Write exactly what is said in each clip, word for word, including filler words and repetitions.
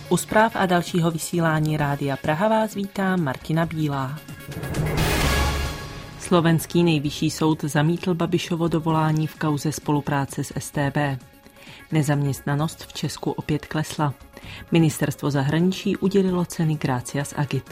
U zpráv a dalšího vysílání Rádia Praha vás vítá Martina Bílá. Slovenský nejvyšší soud zamítl Babišovo dovolání v kauze spolupráce s es té bé. Nezaměstnanost v Česku opět klesla. Ministerstvo zahraničí udělilo ceny Gracias Agit.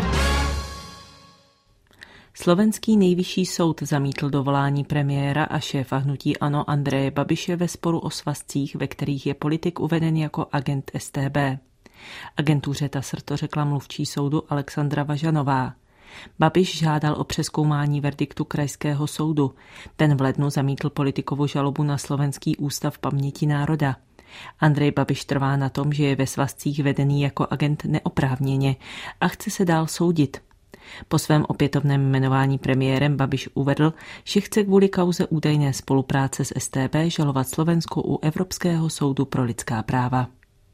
Slovenský nejvyšší soud zamítl dovolání premiéra a šéfa hnutí ANO Andreje Babiše ve sporu o svazcích, ve kterých je politik uveden jako agent es té bé. Agentuře té á es er to řekla mluvčí soudu Alexandra Važanová. Babiš žádal o přezkoumání verdiktu krajského soudu. Ten v lednu zamítl politikovu žalobu na Slovenský ústav paměti národa. Andrej Babiš trvá na tom, že je ve svazcích vedený jako agent neoprávněně a chce se dál soudit. Po svém opětovném jmenování premiérem Babiš uvedl, že chce kvůli kauze údajné spolupráce s es té bé žalovat Slovensko u Evropského soudu pro lidská práva.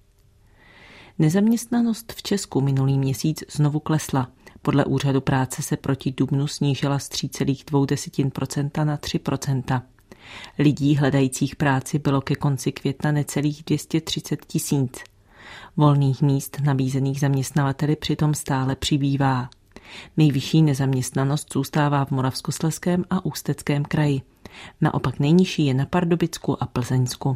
Nezaměstnanost v Česku minulý měsíc znovu klesla. Podle úřadu práce se proti dubnu snížila z tři celá dvě procenta na tři procenta. Lidí hledajících práci bylo ke konci května necelých dvě stě třicet tisíc. Volných míst nabízených zaměstnavateli přitom stále přibývá. Nejvyšší nezaměstnanost zůstává v Moravskoslezském a Ústeckém kraji. Naopak nejnižší je na Pardubicku a Plzeňsku.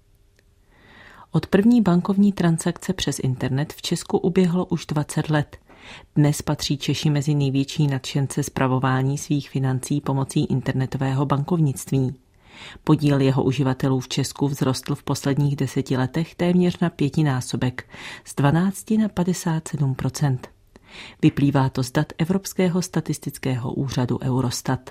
Od první bankovní transakce přes internet v Česku uběhlo už dvacet let. Dnes patří Češi mezi největší nadšence spravování svých financí pomocí internetového bankovnictví. Podíl jeho uživatelů v Česku vzrostl v posledních deseti letech téměř na pětinásobek, z dvanácti na padesát sedm procent. Vyplývá to z dat Evropského statistického úřadu Eurostat.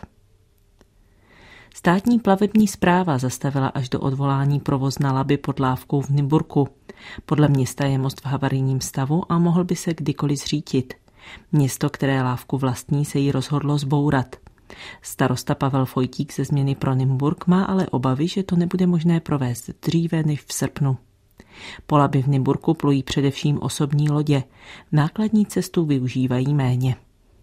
Státní plavební správa zastavila až do odvolání provoz na Labi pod Lávkou v Nymburku. Podle města je most v havarijním stavu a mohl by se kdykoliv zřítit. Město, které Lávku vlastní, se jí rozhodlo zbourat. Starosta Pavel Fojtík ze Změny pro Nymburk má ale obavy, že to nebude možné provést dříve než v srpnu. Po Labi v Nymburku plují především osobní lodě. Nákladní cestu využívají méně.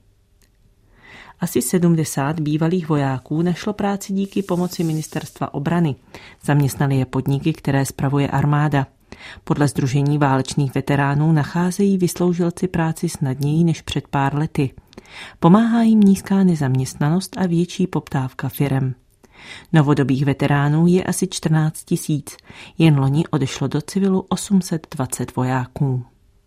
Asi sedmdesát bývalých vojáků našlo práci díky pomoci ministerstva obrany. Zaměstnali je podniky, které spravuje armáda. Podle Sdružení válečných veteránů nacházejí vysloužilci práci snadněji než před pár lety. Pomáhá jim nízká nezaměstnanost a větší poptávka firem. Novodobých veteránů je asi čtrnáct tisíc. Jen loni odešlo do civilu osm set dvacet vojáků.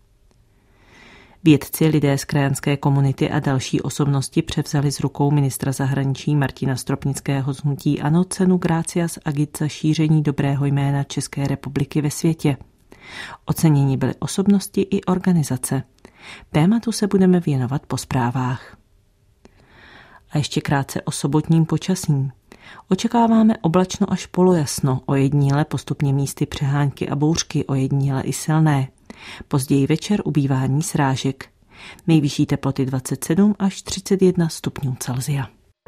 Vědci, lidé z krajanské komunity a další osobnosti převzali z rukou ministra zahraničí Martina Stropnického z hnutí ANO cenu Gracias Agit za šíření dobrého jména České republiky ve světě. Oceněni byly osobnosti i organizace. Tématu se budeme věnovat po zprávách. A ještě krátce o sobotním počasí. Očekáváme oblačno až polojasno, ojediněle postupně místy přehánky a bouřky, ojediněle i silné. Později večer ubývání srážek. Nejvyšší teploty dvacet sedm až třicet jedna stupňů Celsia.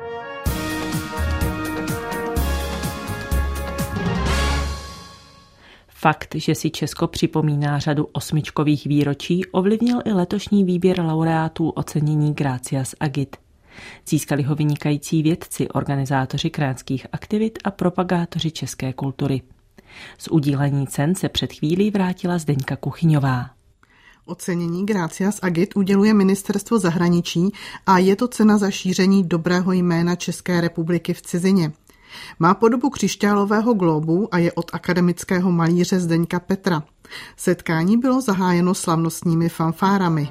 Fakt, že si Česko připomíná řadu osmičkových výročí, ovlivnil i letošní výběr laureátů ocenění Gracias Agit. Získali ho vynikající vědci, organizátoři krajanských aktivit a propagátoři české kultury. Z udílení cen se před chvílí vrátila Zdeňka Kuchyňová. Ocenění Gracias Agit uděluje ministerstvo zahraničí a je to cena za šíření dobrého jména České republiky v cizině. Má podobu křišťálového glóbu a je od akademického malíře Zdeňka Petra. Setkání bylo zahájeno slavnostními fanfárami.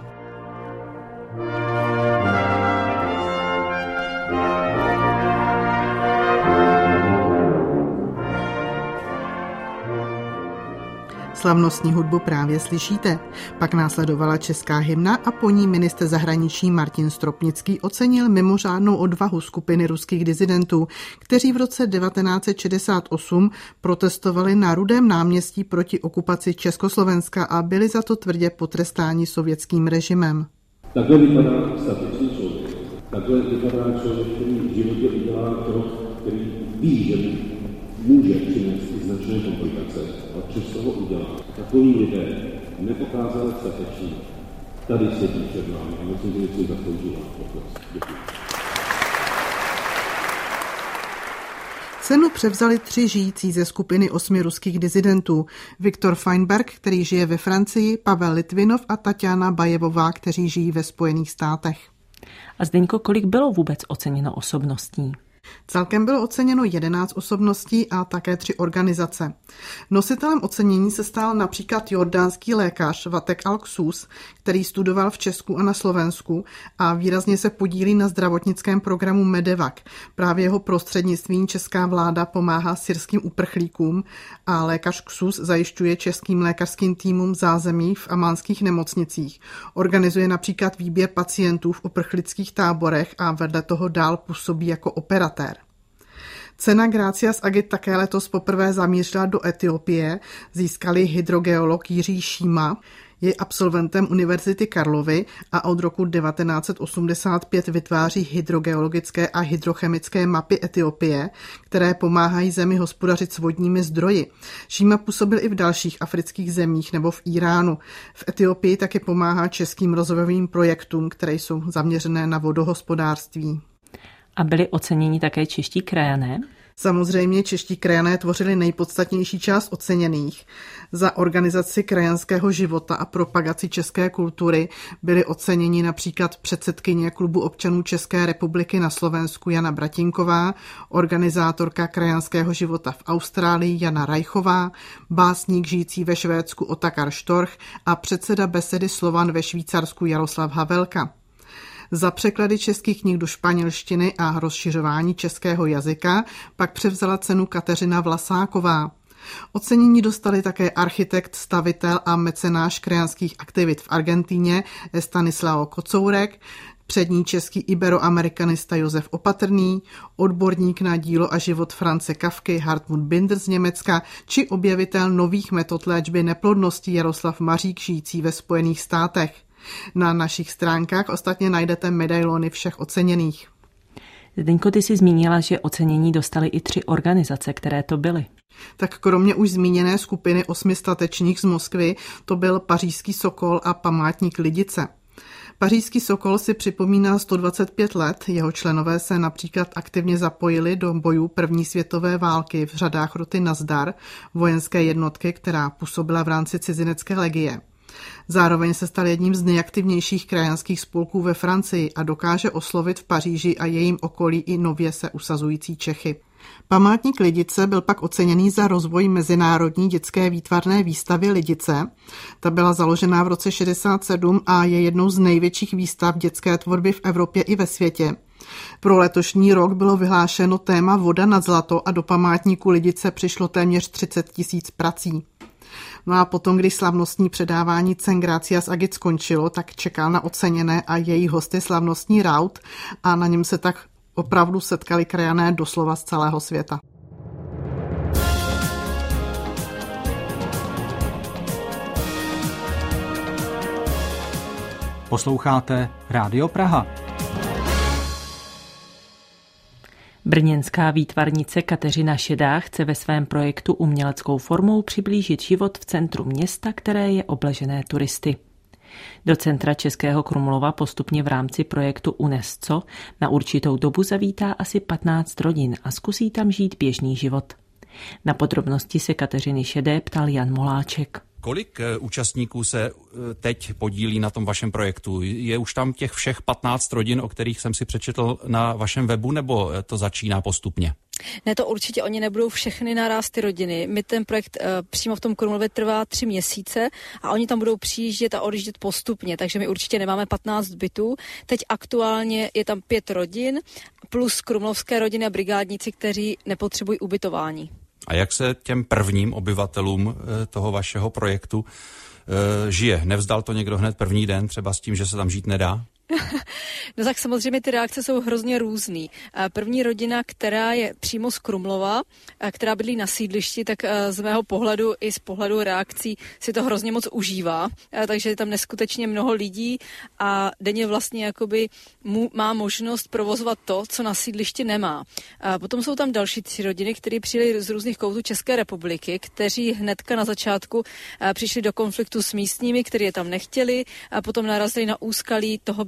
Slavnostní hudbu právě slyšíte. Pak následovala česká hymna a po ní ministr zahraničí Martin Stropnický ocenil mimořádnou odvahu skupiny ruských disidentů, kteří v roce devatenáct set šedesát osm protestovali na Rudém náměstí proti okupaci Československa a byli za to tvrdě potrestáni sovětským režimem. Takhle vypadá statečný člověk. Takhle vypadá člověk, který v životě udělá krok, který ví, že může přinést značné komplikace, ale přesto ho udělá. Takový lidé nepokázali stateční. Tady sedí před námi a myslím, že si zasloužila potlesk. Děkuji. Cenu převzali tři žijící ze skupiny osmi ruských disidentů. Viktor Feinberg, který žije ve Francii, Pavel Litvinov a Taťána Bajevová, kteří žijí ve Spojených státech. A Zdeňko, kolik bylo vůbec oceněno osobností? Celkem bylo oceněno jedenáct osobností a také tři organizace. Nositelem ocenění se stal například jordánský lékař Vatek Al-Ksus, který studoval v Česku a na Slovensku a výrazně se podílí na zdravotnickém programu Medevac. Právě jeho prostřednictvím česká vláda pomáhá syrským uprchlíkům a lékař Ksus zajišťuje českým lékařským týmům zázemí v amánských nemocnicích. Organizuje například výběr pacientů v uprchlických táborech a vedle toho dál působí jako operatér. Cena Gracias Agit také letos poprvé zamířila do Etiopie, získali hydrogeolog Jiří Šíma, je absolventem Univerzity Karlovy a od roku devatenáct set osmdesát pět vytváří hydrogeologické a hydrochemické mapy Etiopie, které pomáhají zemi hospodařit s vodními zdroji. Šíma působil i v dalších afrických zemích nebo v Iránu. V Etiopii taky pomáhá českým rozvojovým projektům, které jsou zaměřené na vodohospodářství. A byli oceněni také čeští krajané? Samozřejmě čeští krajané tvořili nejpodstatnější část oceněných. Za organizaci krajanského života a propagaci české kultury byli oceněni například předsedkyně Klubu občanů České republiky na Slovensku Jana Bratinková, organizátorka krajanského života v Austrálii Jana Rajchová, básník žijící ve Švédsku Otakar Štorch a předseda besedy Slovan ve Švýcarsku Jaroslav Havelka. Za překlady českých knih do španělštiny a rozšiřování českého jazyka pak převzala cenu Kateřina Vlasáková. Ocenění dostali také architekt, stavitel a mecenáš krajanských aktivit v Argentíně Stanislao Kocourek, přední český iberoamerikanista Josef Opatrný, odborník na dílo a život France Kafky Hartmut Binder z Německa či objevitel nových metod léčby neplodnosti Jaroslav Mařík žijící ve Spojených státech. Na našich stránkách ostatně najdete medailony všech oceněných. Zdeňko, ty jsi zmínila, že ocenění dostaly i tři organizace, které to byly. Tak kromě už zmíněné skupiny osmi statečních z Moskvy, to byl Pařížský Sokol a Památník Lidice. Pařížský Sokol si připomíná sto dvacet pět let, jeho členové se například aktivně zapojili do bojů první světové války v řadách roty Nazdar, vojenské jednotky, která působila v rámci cizinecké legie. Zároveň se stal jedním z nejaktivnějších krajanských spolků ve Francii a dokáže oslovit v Paříži a jejím okolí i nově se usazující Čechy. Památník Lidice byl pak oceněný za rozvoj mezinárodní dětské výtvarné výstavy Lidice. Ta byla založena v roce šedesát sedm a je jednou z největších výstav dětské tvorby v Evropě i ve světě. Pro letošní rok bylo vyhlášeno téma Voda nad zlato a do památníku Lidice přišlo téměř třicet tisíc prací. No a potom, když slavnostní předávání cen Gracias Agit skončilo, tak čekal na oceněné a její hosty slavnostní raut a na něm se tak opravdu setkali krajané doslova z celého světa. Posloucháte Rádio Praha. Brněnská výtvarnice Kateřina Šedá chce ve svém projektu uměleckou formou přiblížit život v centru města, které je obležené turisty. Do centra Českého Krumlova postupně v rámci projektu UNESCO na určitou dobu zavítá asi patnáct rodin a zkusí tam žít běžný život. Na podrobnosti se Kateřiny Šedé ptal Jan Moláček. Kolik účastníků se teď podílí na tom vašem projektu? Je už tam těch všech patnáct rodin, o kterých jsem si přečetl na vašem webu, nebo to začíná postupně? Ne, to určitě oni nebudou všechny naráz ty rodiny. My ten projekt uh, přímo v tom Krumlově trvá tři měsíce a oni tam budou přijíždět a odjíždět postupně, takže my určitě nemáme patnáct bytů. Teď aktuálně je tam pět rodin plus krumlovské rodiny a brigádníci, kteří nepotřebují ubytování. A jak se těm prvním obyvatelům toho vašeho projektu žije? Nevzdal to někdo hned první den, třeba s tím, že se tam žít nedá? No tak samozřejmě ty reakce jsou hrozně různý. První rodina, která je přímo z Krumlova, která bydlí na sídlišti, tak z mého pohledu i z pohledu reakcí si to hrozně moc užívá, takže je tam neskutečně mnoho lidí a denně vlastně jakoby mu, má možnost provozovat to, co na sídlišti nemá. A potom jsou tam další tři rodiny, které přijeli z různých koutů České republiky, kteří hnedka na začátku přišli do konfliktu s místními, kteří je tam nechtěli a potom narazili na úskalí toho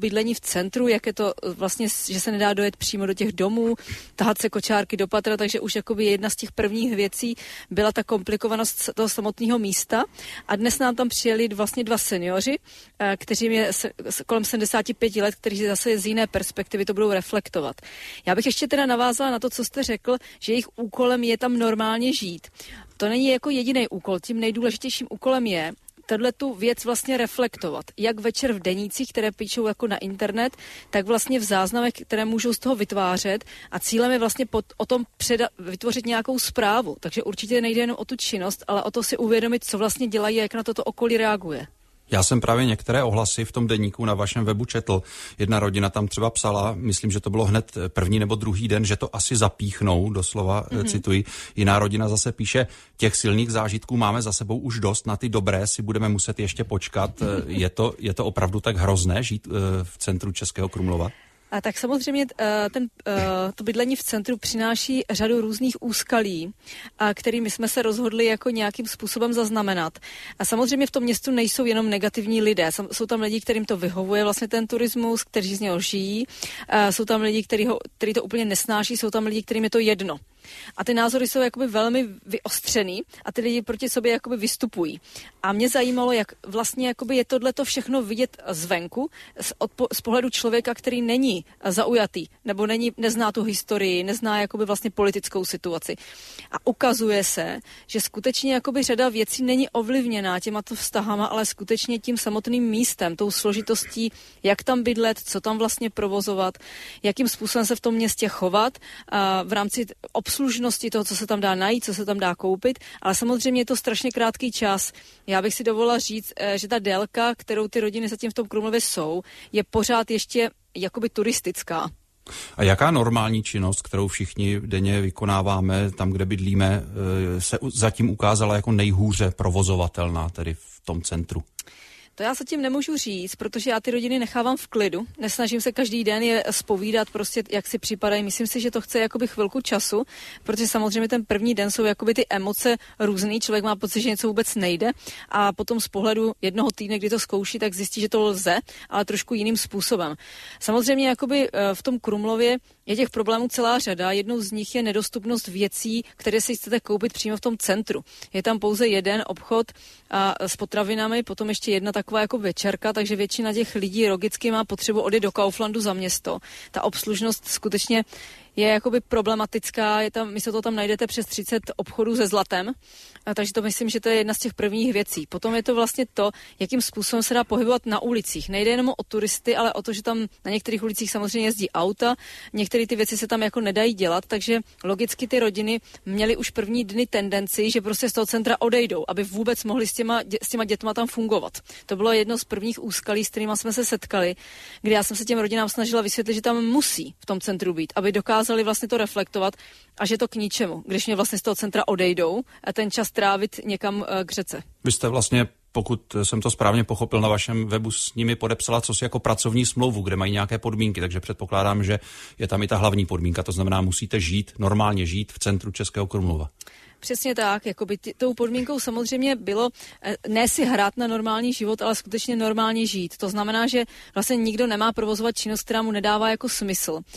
bydlení v centru, jak je to vlastně, že se nedá dojet přímo do těch domů, tahat se kočárky do patra, takže už jakoby jedna z těch prvních věcí byla ta komplikovanost toho samotného místa. A dnes nám tam přijeli vlastně dva seniori, kteří je kolem sedmdesát pět let, kteří zase z jiné perspektivy to budou reflektovat. Já bych ještě teda navázala na to, co jste řekl, že jejich úkolem je tam normálně žít. To není jako jediný úkol, tím nejdůležitějším úkolem je tato tu věc vlastně reflektovat. Jak večer v denících, které píšou jako na internet, tak vlastně v záznamech, které můžou z toho vytvářet a cílem je vlastně pod, o tom předa, vytvořit nějakou zprávu. Takže určitě nejde jenom o tu činnost, ale o to si uvědomit, co vlastně dělají a jak na toto okolí reaguje. Já jsem právě některé ohlasy v tom deníku na vašem webu četl. Jedna rodina tam třeba psala, myslím, že to bylo hned první nebo druhý den, že to asi zapíchnou, doslova mm-hmm. cituji. Jiná rodina zase píše, těch silných zážitků máme za sebou už dost, na ty dobré si budeme muset ještě počkat. Je to, je to opravdu tak hrozné žít v centru Českého Krumlova? A tak samozřejmě ten, to bydlení v centru přináší řadu různých úskalí, kterými jsme se rozhodli jako nějakým způsobem zaznamenat. A samozřejmě v tom městu nejsou jenom negativní lidé. Jsou tam lidi, kterým to vyhovuje vlastně ten turismus, kteří z něho žijí. Jsou tam lidi, kteří, ho, kteří to úplně nesnáší, jsou tam lidi, kterým je to jedno. A ty názory jsou jakoby velmi vyostřený a ty lidi proti sobě jakoby vystupují. A mě zajímalo, jak vlastně jakoby je tohleto všechno vidět zvenku, z, od, z pohledu člověka, který není zaujatý, nebo není, nezná tu historii, nezná jakoby vlastně politickou situaci. A ukazuje se, že skutečně jakoby řada věcí není ovlivněná těmato vztahama, ale skutečně tím samotným místem, tou složitostí, jak tam bydlet, co tam vlastně provozovat, jakým způsobem se v tom městě chovat a v rámci obslužnosti toho, co se tam dá najít, co se tam dá koupit, ale samozřejmě je to strašně krátký čas. Já bych si dovolila říct, že ta délka, kterou ty rodiny zatím v tom Krumlově jsou, je pořád ještě jakoby turistická. A jaká normální činnost, kterou všichni denně vykonáváme tam, kde bydlíme, se zatím ukázala jako nejhůře provozovatelná, tedy v tom centru? To já zatím nemůžu říct, protože já ty rodiny nechávám v klidu. Nesnažím se každý den je zpovídat, prostě jak si připadají. Myslím si, že to chce jakoby chvilku času, protože samozřejmě ten první den jsou jakoby ty emoce různý. Člověk má pocit, že něco vůbec nejde a potom z pohledu jednoho týdne, kdy to zkouší, tak zjistí, že to lze, ale trošku jiným způsobem. Samozřejmě jakoby v tom Krumlově je těch problémů celá řada. Jednou z nich je nedostupnost věcí, které si chcete koupit přímo v tom centru. Je tam pouze jeden obchod a s potravinami, potom ještě jedna taková jako večerka, takže většina těch lidí logicky má potřebu odjet do Kauflandu za město. Ta obslužnost skutečně je jakoby problematická, je tam, místo toho tam najdete přes třicet obchodů se zlatem, a takže to myslím, že to je jedna z těch prvních věcí. Potom je to vlastně to, jakým způsobem se dá pohybovat na ulicích. Nejde jenom o turisty, ale o to, že tam na některých ulicích samozřejmě jezdí auta, některé ty věci se tam jako nedají dělat, takže logicky ty rodiny měly už první dny tendenci, že prostě z toho centra odejdou, aby vůbec mohli s těma, s těma dětma tam fungovat. To bylo jedno z prvních úskalí, s kterými jsme se setkali, kdy já jsem se těm rodinám snažila vysvětlit, že tam musí v tom centru být, aby dokázali vlastně to reflektovat a že to k ničemu, když mě vlastně z toho centra odejdou a ten čas trávit někam k řece. Vy jste vlastně, pokud jsem to správně pochopil, na vašem webu s nimi podepsala cosi jako pracovní smlouvu, kde mají nějaké podmínky, takže předpokládám, že je tam i ta hlavní podmínka, to znamená, musíte žít, normálně žít v centru Českého Krumlova. Přesně tak, jakoby t- tou podmínkou samozřejmě bylo ne si hrát na normální život, ale skutečně normálně žít. To znamená, že vlastně nikdo nemá provozovat činnost, která mu nedává jako smysl. Uh,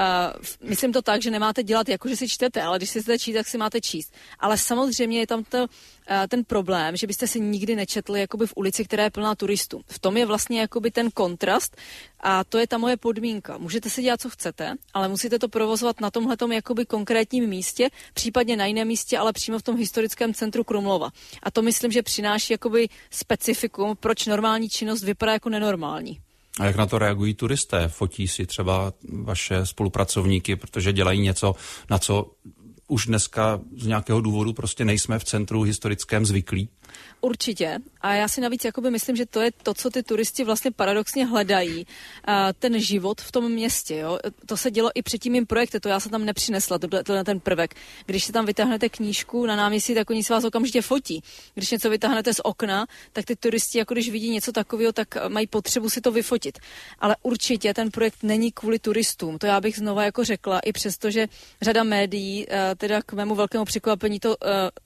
myslím to tak, že nemáte dělat jako, že si čtete, ale když si chcete číst, tak si máte číst. Ale samozřejmě je tam to, uh, ten problém, že byste si nikdy nečetli jakoby v ulici, která je plná turistů. V tom je vlastně jakoby ten kontrast a to je ta moje podmínka. Můžete si dělat, co chcete, ale musíte to provozovat na tomhletom jakoby konkrétním místě, případně na jiném místě, ale přímo v tom historickém centru Krumlova. A to myslím, že přináší jakoby specifikum, proč normální činnost vypadá jako nenormální. A jak na to reagují turisté? Fotí si třeba vaše spolupracovníky, protože dělají něco, na co už dneska z nějakého důvodu prostě nejsme v centru historickém zvyklí? Určitě. A já si navíc jakoby myslím, že to je to, co ty turisti vlastně paradoxně hledají. Ten život v tom městě. Jo? To se dělo i před tím mým projektem, to já jsem tam nepřinesla, to byl ten prvek. Když si tam vytáhnete knížku na náměstí, tak oni si vás okamžitě fotí. Když něco vytáhnete z okna, tak ty turisti, jako když vidí něco takového, tak mají potřebu si to vyfotit. Ale určitě ten projekt není kvůli turistům. To já bych znova jako řekla, i přesto, že řada médií, teda k mému velkému překvapení to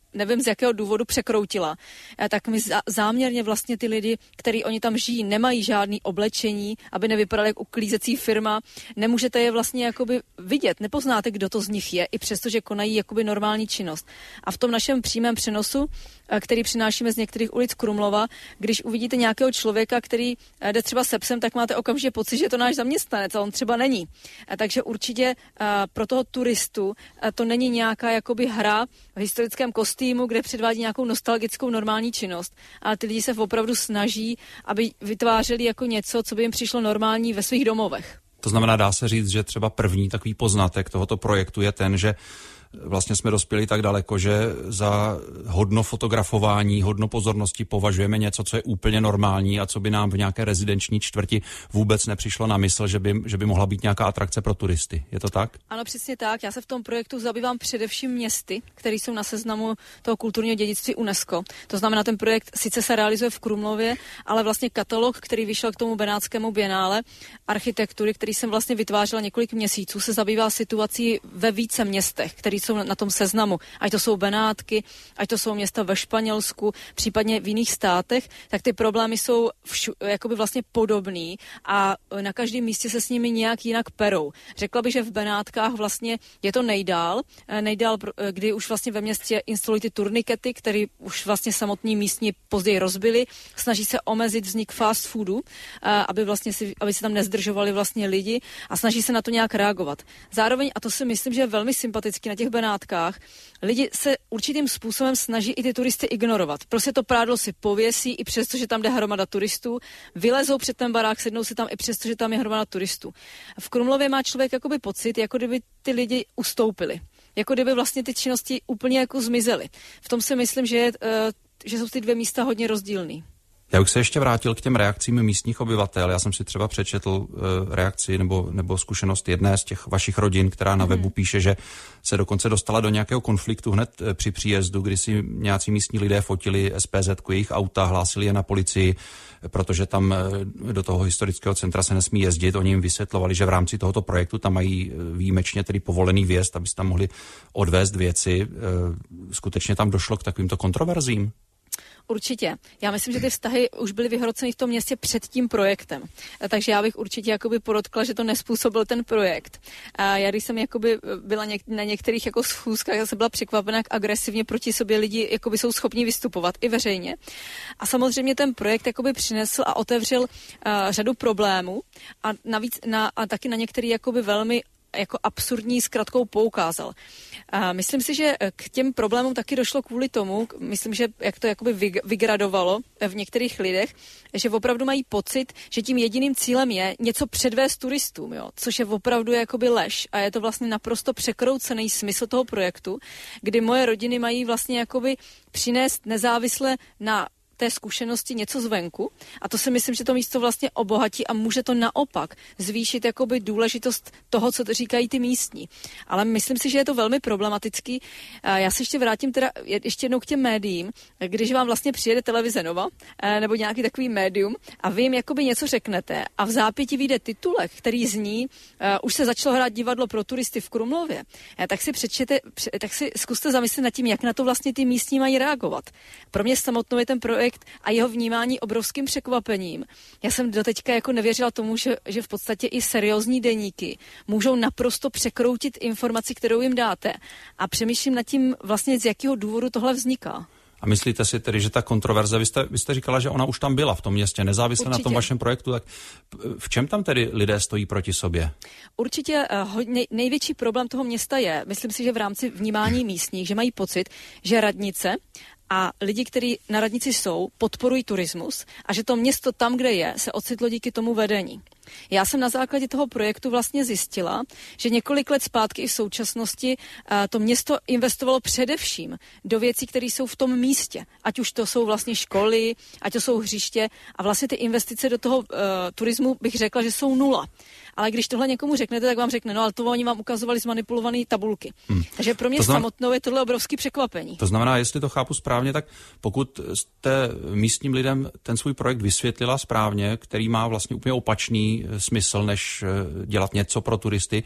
nevím z jakého důvodu překroutila, tak mi záměrně vlastně ty lidi, který oni tam žijí, nemají žádný oblečení, aby nevypadali jak uklízecí firma, nemůžete je vlastně jakoby vidět, nepoznáte, kdo to z nich je, i přesto, že konají jakoby normální činnost. A v tom našem přímém přenosu, který přinášíme z některých ulic Krumlova, když uvidíte nějakého člověka, který jde třeba se psem, tak máte okamžitě pocit, že je to náš zaměstnanec, a on třeba není. A takže určitě a, pro toho turistu a to není nějaká jakoby hra v historickém kostýmu, kde předvádí nějakou nostalgickou normální činnost, ale ty lidi se opravdu snaží, aby vytvářeli jako něco, co by jim přišlo normální ve svých domovech. To znamená, dá se říct, že třeba první takový poznatek tohoto projektu je ten, že vlastně jsme dospěli tak daleko, že za hodno fotografování, hodno pozornosti považujeme něco, co je úplně normální a co by nám v nějaké rezidenční čtvrti vůbec nepřišlo na mysl, že by, že by mohla být nějaká atrakce pro turisty. Je to tak? Ano, přesně tak. Já se v tom projektu zabývám především městy, které jsou na seznamu toho kulturního dědictví UNESCO. To znamená, ten projekt sice se realizuje v Krumlově, ale vlastně katalog, který vyšel k tomu benátskému bienále architektury, který jsem vlastně vytvářela několik měsíců, se zabývá situací ve více městech, které jsou na tom seznamu, ať to jsou Benátky, ať to jsou města ve Španělsku, případně v jiných státech, tak ty problémy jsou všu, jakoby vlastně podobný a na každém místě se s nimi nějak jinak perou. Řekla bych, že v Benátkách vlastně je to nejdál, nejdál, kdy už vlastně ve městě instalují ty turnikety, které už vlastně samotní místní později rozbili, snaží se omezit vznik fast foodu, aby vlastně si, aby si tam nezdržovali vlastně lidi a snaží se na to nějak reagovat. Zároveň, a to si myslím, že je velmi sympatický na těch Benátkách, lidi se určitým způsobem snaží i ty turisty ignorovat. Prostě to prádlo si pověsí i přesto, že tam jde hromada turistů, vylezou před ten barák, sednou si tam i přesto, že tam je hromada turistů. V Krumlově má člověk jakoby pocit, jako kdyby ty lidi ustoupili. Jako kdyby vlastně ty činnosti úplně jako zmizely. V tom si myslím, že, je, že jsou ty dvě místa hodně rozdílný. Já bych se ještě vrátil k těm reakcím místních obyvatel. Já jsem si třeba přečetl uh, reakci nebo, nebo zkušenost jedné z těch vašich rodin, která na webu píše, že se dokonce dostala do nějakého konfliktu hned uh, při příjezdu, kdy si nějací místní lidé fotili es pé zet ku jejich auta, hlásili je na policii, protože tam uh, do toho historického centra se nesmí jezdit. Oni jim vysvětlovali, že v rámci tohoto projektu tam mají výjimečně tedy povolený vjezd, aby se tam mohli odvést věci. Uh, skutečně tam došlo k takovýmto kontroverzím? Určitě. Já myslím, že ty vztahy už byly vyhroceny v tom městě před tím projektem. Takže já bych určitě jakoby podotkla, že to nespůsobil ten projekt. A já když jsem jakoby byla něk- na některých jako schůzkách, já jsem byla překvapená, jak agresivně proti sobě lidi jakoby jsou schopni vystupovat i veřejně. A samozřejmě ten projekt jakoby přinesl a otevřel uh, řadu problémů a navíc na, a taky na některý jakoby velmi jako absurdní zkratkou poukázal. A myslím si, že k těm problémům taky došlo kvůli tomu, myslím, že jak to jakoby vygradovalo v některých lidech, že opravdu mají pocit, že tím jediným cílem je něco předvést turistům, jo, což je opravdu jakoby lež a je to vlastně naprosto překroucený smysl toho projektu, kdy moje rodiny mají vlastně jakoby přinést nezávisle na té zkušenosti něco zvenku a to si myslím, že to místo vlastně obohatí a může to naopak zvýšit jakoby důležitost toho, co to říkají ty místní. Ale myslím si, že je to velmi problematický. Já se ještě vrátím teda ještě jednou k těm médiím, když vám vlastně přijede televize Nova nebo nějaký takový médium a vy jim jakoby něco řeknete a v zápěti vyjde titulek, který zní, uh, už se začalo hrát divadlo pro turisty v Krumlově, tak si přečtěte, tak si zkuste zamyslet nad tím, jak na to vlastně ty místní mají reagovat. Pro mě samotnou je ten projekt a jeho vnímání obrovským překvapením. Já jsem doteďka jako nevěřila tomu, že, že v podstatě i seriózní deníky můžou naprosto překroutit informaci, kterou jim dáte. A přemýšlím nad tím vlastně, z jakého důvodu tohle vzniká. A myslíte si tedy, že ta kontroverze, vy jste, vy jste říkala, že ona už tam byla v tom městě, nezávisle Určitě. Na tom vašem projektu, tak v čem tam tedy lidé stojí proti sobě? Určitě nej, největší problém toho města je, myslím si, že v rámci vnímání místních, že mají pocit, že radnice a lidi, kteří na radnici jsou, podporují turismus a že to město tam, kde je, se ocitlo díky tomu vedení. Já jsem na základě toho projektu vlastně zjistila, že několik let zpátky i v současnosti to město investovalo především do věcí, které jsou v tom místě. Ať už to jsou vlastně školy, ať to jsou hřiště a vlastně ty investice do toho uh, turismu bych řekla, že jsou nula. Ale když tohle někomu řeknete, tak vám řekne, no ale to oni vám ukazovali zmanipulované tabulky. Hmm. Takže pro mě to znamená, samotnou je tohle obrovský překvapení. To znamená, jestli to chápu správně, tak pokud jste místním lidem ten svůj projekt vysvětlila správně, který má vlastně úplně opačný smysl, než dělat něco pro turisty,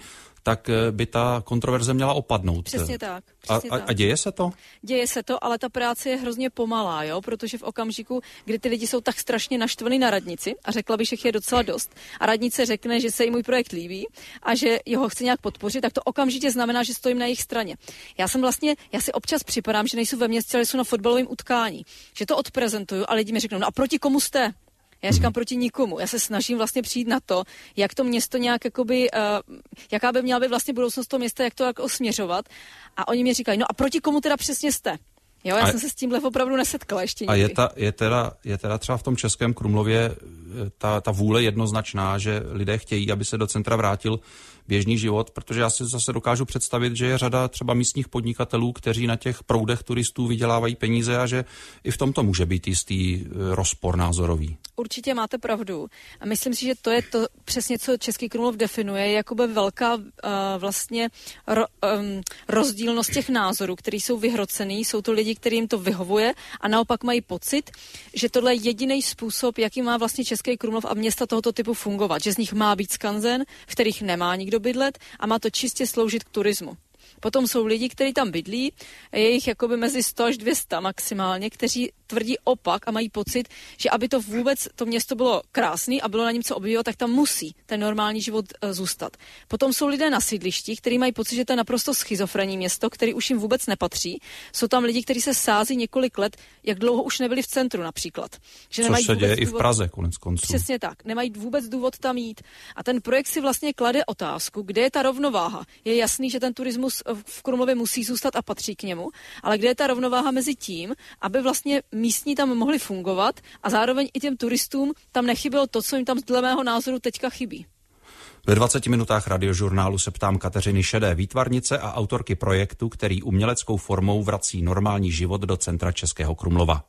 tak by ta kontroverze měla opadnout. Přesně tak. Přesně a, a, tak. a děje se to? Děje se to, ale ta práce je hrozně pomalá, jo? Protože v okamžiku, kdy ty lidi jsou tak strašně naštvaný na radnici, a řekla bych, že je docela dost, a radnice řekne, že se jí můj projekt líbí a že ho chce nějak podpořit, tak to okamžitě znamená, že stojím na jejich straně. Já jsem vlastně, já si občas připadám, že nejsou ve městě, ale jsou na fotbalovém utkání, že to odprezentuju a lidi mi řeknou, no a proti komu jste? Já říkám proti nikomu. Já se snažím vlastně přijít na to, jak to město nějak, jakoby, uh, jaká by měla být vlastně budoucnost toho města, jak to jako směřovat. A oni mi říkají, no a proti komu teda přesně jste? Jo, já a jsem se s tímhle opravdu nesetkala ještě nikdy. A je, ta, je, teda, je teda třeba v tom Českém Krumlově ta, ta vůle jednoznačná, že lidé chtějí, aby se do centra vrátil běžný život, protože já si zase dokážu představit, že je řada třeba místních podnikatelů, kteří na těch proudech turistů vydělávají peníze a že i v tomto může být jistý rozpor názorový. Určitě máte pravdu. A myslím si, že to je to přesně, co Český Krumlov definuje, je jakoby velká uh, vlastně ro, um, rozdílnost těch názorů, který jsou vyhrocený, jsou to lidi, kterým to vyhovuje a naopak mají pocit, že tohle je jediný způsob, jaký má vlastně Český Krumlov a města tohoto typu fungovat, že z nich má být skanzen, v kterých nemá nikdo bydlet a má to čistě sloužit k turismu. Potom jsou lidi, kteří tam bydlí, je jich jakoby mezi sto až dvě stě maximálně, kteří tvrdí opak a mají pocit, že aby to vůbec to město bylo krásný a bylo na něm co obdivovat, tak tam musí ten normální život e, zůstat. Potom jsou lidé na sídlišti, kteří mají pocit, že to je naprosto schizofrenní město, který už jim vůbec nepatří. Jsou tam lidi, kteří se sází několik let, jak dlouho už nebyli v centru například. Že Což se děje důvod, i v Praze konec konců. Přesně tak. Nemají vůbec důvod tam jít. A ten projekt si vlastně klade otázku, kde je ta rovnováha. Je jasný, že ten turismus v Krumlově musí zůstat a patří k němu, ale kde je ta rovnováha mezi tím, aby vlastně místní tam mohli fungovat a zároveň i těm turistům tam nechybělo to, co jim tam dle mého názoru teďka chybí. Ve dvaceti minutách radiožurnálu se ptám Kateřiny Šedé, výtvarnice a autorky projektu, který uměleckou formou vrací normální život do centra Českého Krumlova.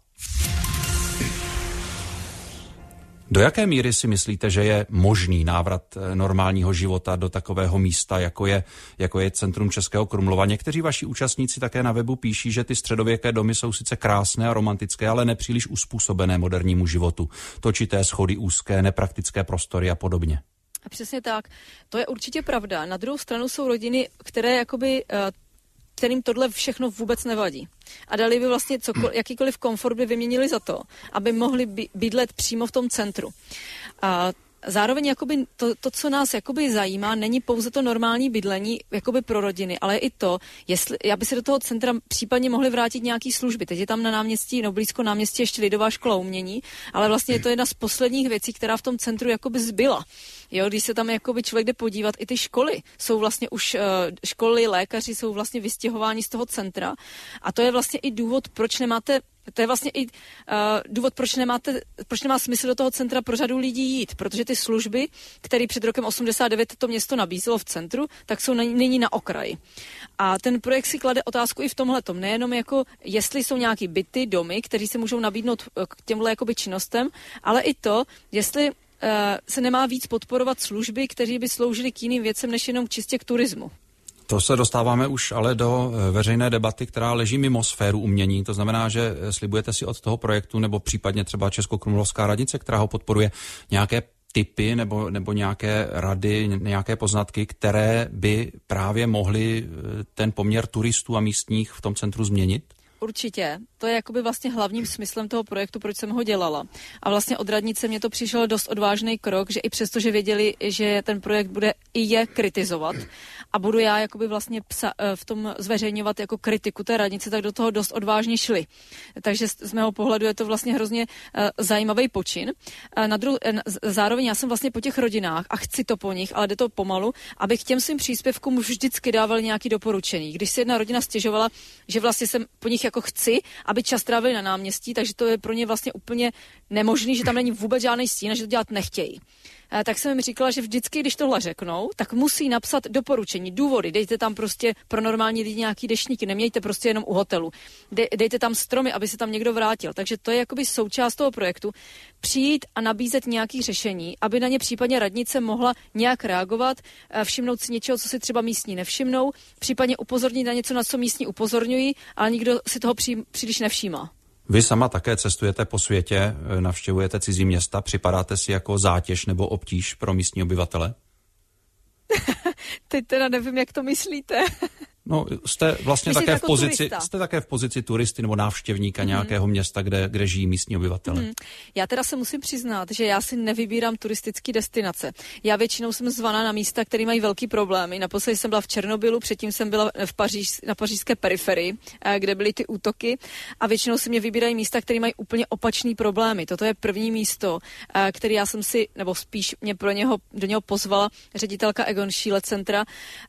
Do jaké míry si myslíte, že je možný návrat normálního života do takového místa, jako je, jako je centrum Českého Krumlova? Někteří vaši účastníci také na webu píší, že ty středověké domy jsou sice krásné a romantické, ale nepříliš uspůsobené modernímu životu. Točité schody, úzké, nepraktické prostory a podobně. A přesně tak. To je určitě pravda. Na druhou stranu jsou rodiny, které jakoby... Uh, kterým tohle všechno vůbec nevadí. A dali by vlastně cokoliv, jakýkoliv komfort by vyměnili za to, aby mohli bydlet přímo v tom centru. A zároveň jakoby to, to, co nás jakoby zajímá, není pouze to normální bydlení jakoby pro rodiny, ale i to, jestli, aby se do toho centra případně mohli vrátit nějaký služby. Teď je tam na náměstí, no blízko náměstí ještě Lidová škola umění, ale vlastně je to jedna z posledních věcí, která v tom centru jakoby zbyla. Jo, když se tam jakoby člověk jde podívat, i ty školy jsou vlastně už, uh, školy, lékaři jsou vlastně vystěhováni z toho centra a to je vlastně i důvod, proč nemáte To je vlastně i uh, důvod, proč nemáte, proč nemá smysl do toho centra pro řadu lidí jít, protože ty služby, které před rokem osmdesát devět to město nabízelo v centru, tak jsou nyní na okraji. A ten projekt si klade otázku i v tomhletom, nejenom jako, jestli jsou nějaký byty, domy, které se můžou nabídnout k těmhle jakoby činnostem, ale i to, jestli uh, se nemá víc podporovat služby, které by sloužily k jiným věcem, než jenom čistě k turismu. To se dostáváme už ale do veřejné debaty, která leží mimo sféru umění. To znamená, že slibujete si od toho projektu nebo případně třeba Českokrumlovská radnice, která ho podporuje, nějaké tipy nebo, nebo nějaké rady, nějaké poznatky, které by právě mohly ten poměr turistů a místních v tom centru změnit? Určitě. To je jakoby vlastně hlavním smyslem toho projektu, proč jsem ho dělala. A vlastně od radnice mě to přišel dost odvážný krok, že i přesto, že věděli, že ten projekt bude i je kritizovat a budu já jakoby vlastně psa, v tom zveřejňovat jako kritiku té radnice, tak do toho dost odvážně šli. Takže z mého pohledu je to vlastně hrozně uh, zajímavý počin. Uh, na dru- uh, zároveň já jsem vlastně po těch rodinách a chci to po nich, ale jde to pomalu, abych těm svým příspěvkům vždycky dával nějaký doporučení. Když si jedna rodina stěžovala, že vlastně jsem po nich jako chci, aby čas trávili na náměstí, takže to je pro ně vlastně úplně nemožný, že tam není vůbec žádný stín a že to dělat nechtějí. E, tak jsem jim říkala, že vždycky, když tohle řeknou, tak musí napsat doporučení, důvody. Dejte tam prostě pro normální lidi nějaký deštníky, nemějte prostě jenom u hotelu. De, dejte tam stromy, aby se tam někdo vrátil. Takže to je jakoby součást toho projektu. Přijít a nabízet nějaké řešení, aby na ně případně radnice mohla nějak reagovat, všimnout si něčeho, co si třeba místní nevšimnou, případně upozornit na něco, na co místní upozorňují, ale nikdo si toho pří, příliš nevšímá. Vy sama také cestujete po světě, navštěvujete cizí města, připadáte si jako zátěž nebo obtíž pro místní obyvatele? Teď teda nevím, jak to myslíte. No, jste vlastně Myslíte také jako v pozici, turista? jste také v pozici turisty nebo návštěvníka mm. nějakého města, kde, kde žijí místní obyvatele. Mm. Já teda se musím přiznat, že já si nevybírám turistické destinace. Já většinou jsem zvaná na místa, které mají velký problémy. Naposledy jsem byla v Černobylu, předtím jsem byla v Paříž, na pařížské periferii, kde byly ty útoky, a většinou si mě vybírají místa, které mají úplně opačný problémy. Toto je první místo, který já jsem si, nebo spíš mě pro něho, do něho pozvala ředitelka Egon Schiele centra,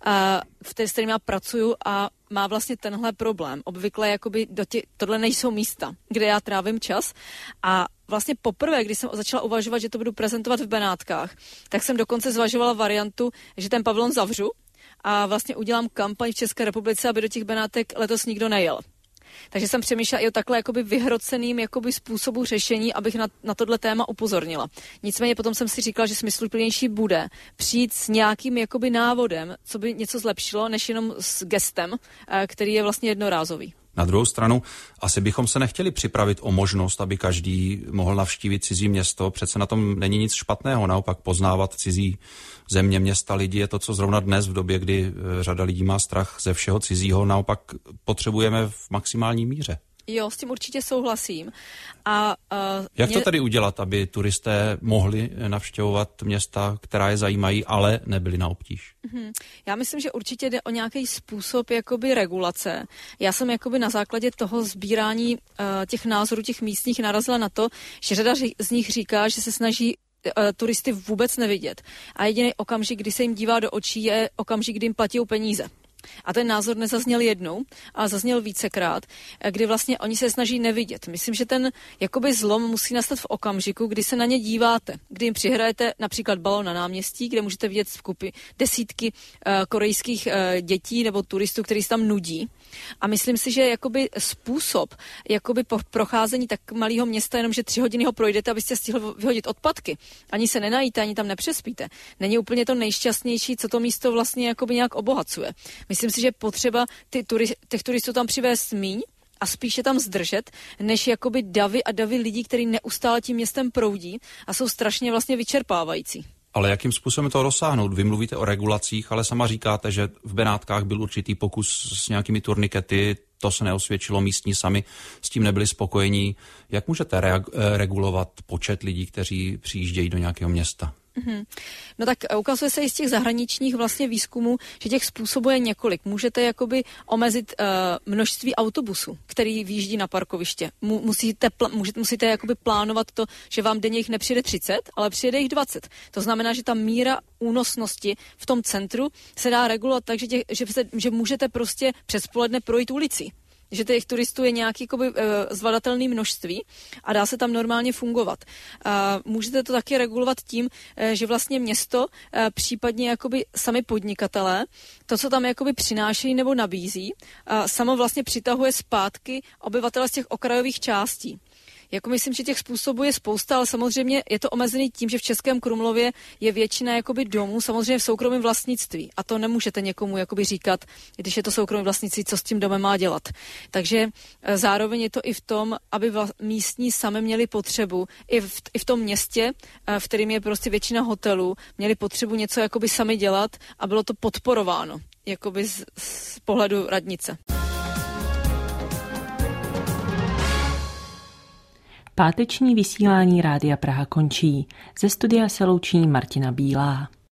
v té, s kterým já pracuju, a má vlastně tenhle problém. Obvykle jakoby do tě, tohle nejsou místa, kde já trávím čas, a vlastně poprvé, když jsem začala uvažovat, že to budu prezentovat v Benátkách, tak jsem dokonce zvažovala variantu, že ten pavilon zavřu a vlastně udělám kampaň v České republice, aby do těch Benátek letos nikdo nejel. Takže jsem přemýšlela i o takhle jakoby vyhroceným jakoby způsobu řešení, abych na, na tohle téma upozornila. Nicméně potom jsem si říkala, že smysluplnější bude přijít s nějakým jakoby návodem, co by něco zlepšilo, než jenom s gestem, který je vlastně jednorázový. Na druhou stranu, asi bychom se nechtěli připravit o možnost, aby každý mohl navštívit cizí město. Přece na tom není nic špatného, naopak poznávat cizí země, města, lidi je to, co zrovna dnes v době, kdy řada lidí má strach ze všeho cizího, naopak potřebujeme v maximální míře. Jo, s tím určitě souhlasím. A, uh, Jak mě... to tedy udělat, aby turisté mohli navštěvovat města, která je zajímají, ale nebyli na obtíž? Hmm. Já myslím, že určitě jde o nějaký způsob jakoby regulace. Já jsem jakoby na základě toho sbírání uh, těch názorů těch místních narazila na to, že řada z nich říká, že se snaží turisty vůbec nevidět. A jediný okamžik, kdy se jim dívá do očí, je okamžik, kdy jim platí peníze. A ten názor nezazněl jednou, ale zazněl vícekrát, kdy vlastně oni se snaží nevidět. Myslím, že ten jakoby zlom musí nastat v okamžiku, kdy se na ně díváte, kdy jim přihrajete například balon na náměstí, kde můžete vidět skupy desítky uh, korejských uh, dětí nebo turistů, kteří se tam nudí. A myslím si, že jakoby způsob jakoby po procházení tak malého města, jenom že tři hodiny ho projdete, abyste stihli vyhodit odpadky, ani se nenajíte, ani tam nepřespíte, není úplně to nejšťastnější, co to místo vlastně jakoby nějak obohacuje. Myslím si, že potřeba ty turi- těch turistů tam přivést míň a spíše tam zdržet, než jakoby davy a davy lidí, kteří neustále tím městem proudí a jsou strašně vlastně vyčerpávající. Ale jakým způsobem to dosáhnout? Vy mluvíte o regulacích, ale sama říkáte, že v Benátkách byl určitý pokus s nějakými turnikety, to se neosvědčilo, místní sami s tím nebyli spokojení. Jak můžete reag- regulovat počet lidí, kteří přijíždějí do nějakého města? Mm-hmm. No tak ukazuje se i z těch zahraničních vlastně výzkumů, že těch způsobů je několik. Můžete jakoby omezit uh, množství autobusů, který výjíždí na parkoviště. Mu, musíte, pl- můžete, musíte jakoby plánovat to, že vám denně jich nepřijde třicet, ale přijede jich dvacet. To znamená, že ta míra únosnosti v tom centru se dá regulovat tak, že, těch, že, se, že můžete prostě přes poledne projít ulicí. Že těch turistů je nějaké uh, zvladatelné množství a dá se tam normálně fungovat. Uh, můžete to taky regulovat tím, uh, že vlastně město, uh, případně jakoby sami podnikatelé, to, co tam jakoby přinášejí nebo nabízí, uh, samo vlastně přitahuje zpátky obyvatele z těch okrajových částí. Jako myslím, že těch způsobů je spousta, ale samozřejmě je to omezený tím, že v Českém Krumlově je většina jakoby domů samozřejmě v soukromém vlastnictví. A to nemůžete někomu jakoby říkat, když je to soukromé vlastnictví, co s tím domem má dělat. Takže zároveň je to i v tom, aby vla, místní sami měli potřebu, i v, i v tom městě, v kterém je prostě většina hotelů, měli potřebu něco jakoby sami dělat a bylo to podporováno jakoby z, z pohledu radnice. Páteční vysílání Rádia Praha končí. Ze studia se loučí Martina Bílá.